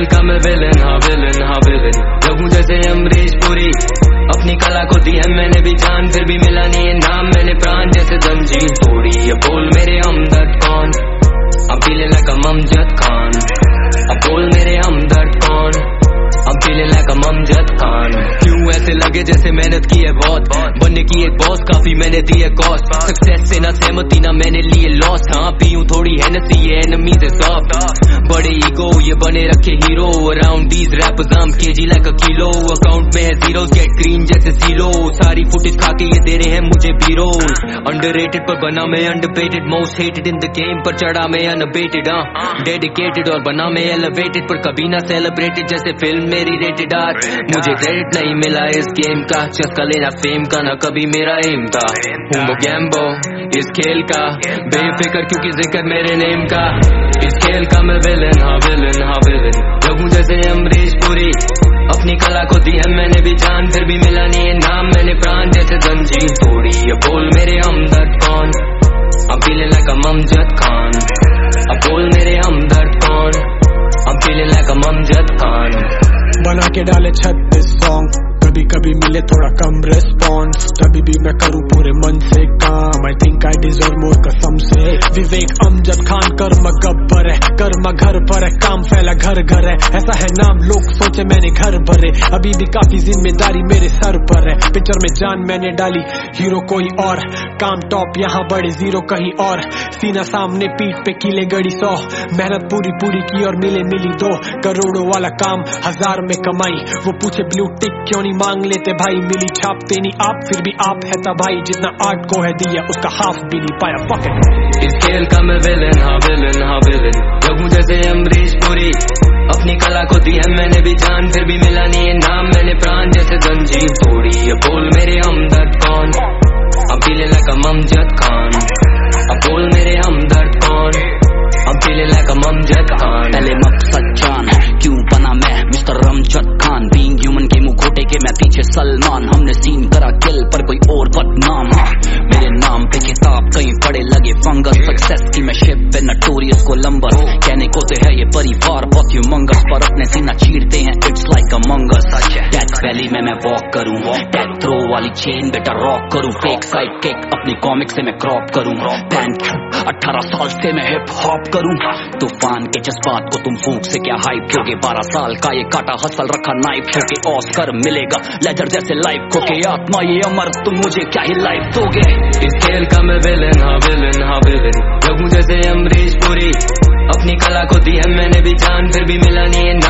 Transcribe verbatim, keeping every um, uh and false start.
खेल का मैं विलन, हाँ विलन, हाँ विलन। लगूं जैसे अमरीश पुरी, अपनी कला को दी है मैंने भी जान, फिर भी मिला नहीं है नाम, मैंने प्राण जैसे जंजीर तोड़ी। ये बोल मेरे हमदर्द कौन, अब feeling like a Amjad Khan. अब बोल मेरे हमदर्द कौन, अब feeling like a Amjad Khan. क्यों ऐसे लगे जैसे मेहनत की है बहुत, बनने की एक बॉस काफी मैंने दी है कॉस्ट। सक्सेस से ना सहमति ना मैंने लिए लॉस, हाँ पीऊं थोड़ी है नसी ये एनिमी से सॉफ्ट। बड़े ईगो ये बने रखे hero, around these rappers I am KG like a kilo. Account में है जीरोस गेट ग्रीन जैसे जीरो, सारी फुटेज खा के ये दे रहे हैं मुझे बीरो। अंडररेटेड पर बना मैं underrated, most hated in the game पर चढ़ा मैं अनअबेटेड। हाँ डेडिकेटेड और बना मैं एलिवेटेड, पर कभी ना सेलिब्रेटेड जैसे फिल्म मेरी रेटेड आर। मुझे क्रेडिट नहीं मिला इस गेम का, चस्का लेना फेम का ना कभी मेरा एम था। हूँ वो गैम्बो इस खेल का, बेफिक्र क्योंकि जिक्र मेरे नेम का। इस खेल का मैं विलन, हाँ विलन, हाँ विलन। लगूं जैसे अमरीश पुरी, अपनी कला को दी है मैंने भी जान, फिर भी मिला नहीं है नाम, मैंने प्राण जैसे जंजीर तोड़ी। ये बोल मेरे हमदर्द कौन, अब feeling like a Amjad Khan. अब बोल मेरे हमदर्द कौन, अब feeling like a Amjad Khan. बना के डाले छत्तीस सॉन्ग, कभी कभी मिले थोड़ा कम रिस्पॉन्स, तभी भी मैं करूँ पूरे मन से काम। I think I deserve more कसम से। विवेक अमजद खान कर्म गब्बर है, कर्म घर पर है, काम फैला घर घर है, ऐसा है नाम लोग सोचे मैंने घर भरे। अभी भी काफी जिम्मेदारी मेरे सर पर है, पिक्चर में जान मैंने डाली हीरो कोई और, काम टॉप यहाँ बड़े जीरो कहीं और। सीना सामने पीठ पे कीले गड़ी सौ, मेहनत पूरी पूरी की और मिले मिली दो। करोड़ों वाला काम हजार में कमाई, वो पूछे ब्लू टिक क्यों नहीं मांग लेते भाई। मिली छापते नहीं आप फिर भी आप है तबाही, जितना आर्ट को है दिया उसका हाफ भी नहीं पाया। Fuck it. इस खेल का मैं विलन, हाँ विलन, हाँ विलन। लगूं जैसे अमरीश पुरी, अपनी कला को दी है मैंने भी जान, फिर भी मिला नहीं है नाम, मैंने प्राण जैसे जंजीर तोड़ी। ये बोल मेरे हमदर्द कौन, अब feeling like a Amjad Khan. अब बोल मेरे हमदर्द कौन, अब feeling like a Amjad Khan. पहले मकसद जान क्यों बना मैं mister Amjad Khan, being human के मुंह घोटे के मैं पीछे सलमान। हमने सीन करा किल पर कोई और बदनाम, मेरे नाम पे किताब कहीं पड़े लगे फंगस। सक्सेस की मैं शिप पे नटोरियस कोलंबस, कहने को तो है ये परिवार बहुत ह्यूमंगस, पर अपने सीना चीरते हैं it's like Among Us. Death valley में मैं वॉक करूं, डेथ थ्रो वाली चेन बेटा रॉक करूं, फेक साइड किक अपनी कॉमिक से मैं क्रॉप करूं। थैंक यू अठारह साल से मैं हिप हॉप करूं, तूफान के जज्बात को तुम फूंक से क्या हाइप दोगे। बारह साल का ये काटा हसल रखा नाइफ होके, ऑस्कर मिलेगा लेजर जैसे लाइफ खोके। आत्मा ये अमर तुम मुझे क्या ही लाइफ दोगे। इस खेल का मैं विलन, हाँ विलन, हाँ विलन। लगूं जैसे अमरीश पुरी, अपनी कला को दी है मैंने भी जान, फिर भी मिला नहीं है